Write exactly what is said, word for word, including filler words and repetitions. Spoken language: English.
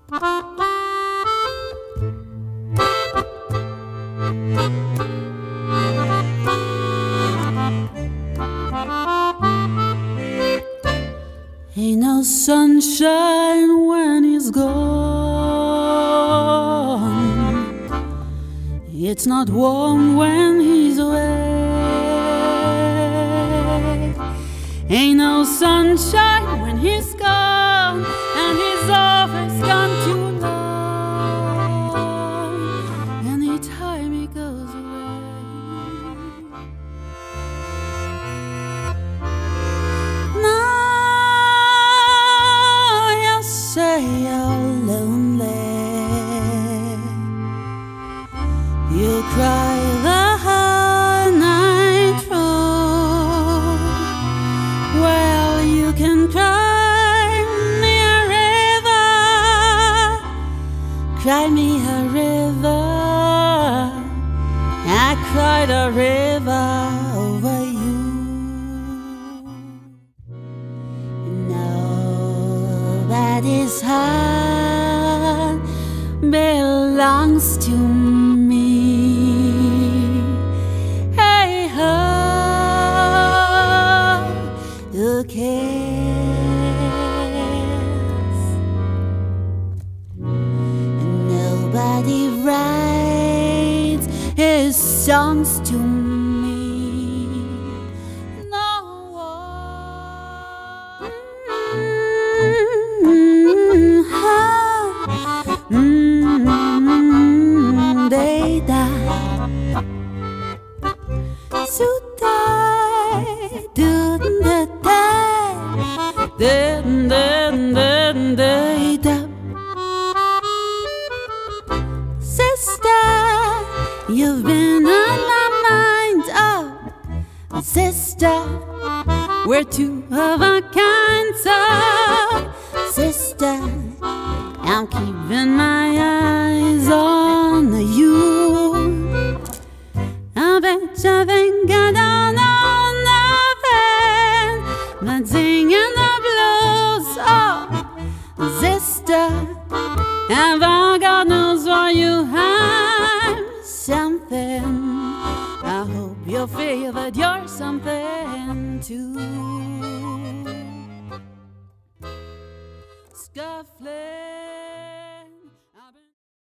Ain't no sunshine when he's gone. It's not warm when he's away. Ain't no sunshine when he's gone, and he's always gone too long. Anytime he goes away. Now you say you're lonely. You cry the whole night through. Well, you can cry me a river, cry me a river. I cried a river over you. Nobody's heart belongs to me. Hey ho, who cares? Nobody writes his songs to me. No one. Mm-hmm. They die. So die. Didn't they die? Didn't they die? Sister, you've been on my mind, oh. Sister, we're two of a kind, so sister, I'm keeping my eyes on you. I bet you think I don't know nothing but singing the blues, oh. Sister, have I got news for you? I'm something. I hope you'll feel that you're something too. Scuffling.